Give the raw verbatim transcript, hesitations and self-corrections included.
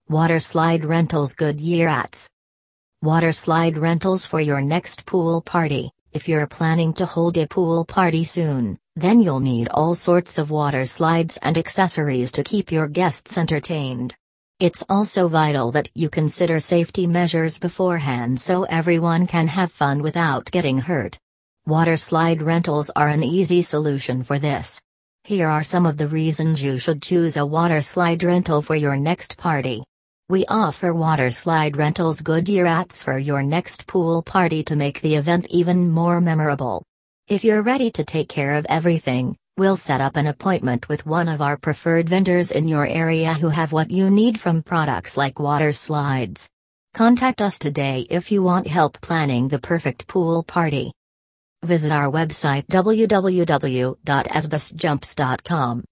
Waterslide Rentals Goodyear Ats. Waterslide rentals for your next pool party. If you're planning to hold a pool party soon, then you'll need all sorts of water slides and accessories to keep your guests entertained. It's also vital that you consider safety measures beforehand so everyone can have fun without getting hurt. Waterslide rentals are an easy solution for this. Here are some of the reasons you should choose a waterslide rental for your next party. We offer waterslide rentals Goodyear Ats for your next pool party to make the event even more memorable. If you're ready to take care of everything, we'll set up an appointment with one of our preferred vendors in your area who have what you need from products like water slides. Contact us today if you want help planning the perfect pool party. Visit our website w w w dot asbus jumps dot com.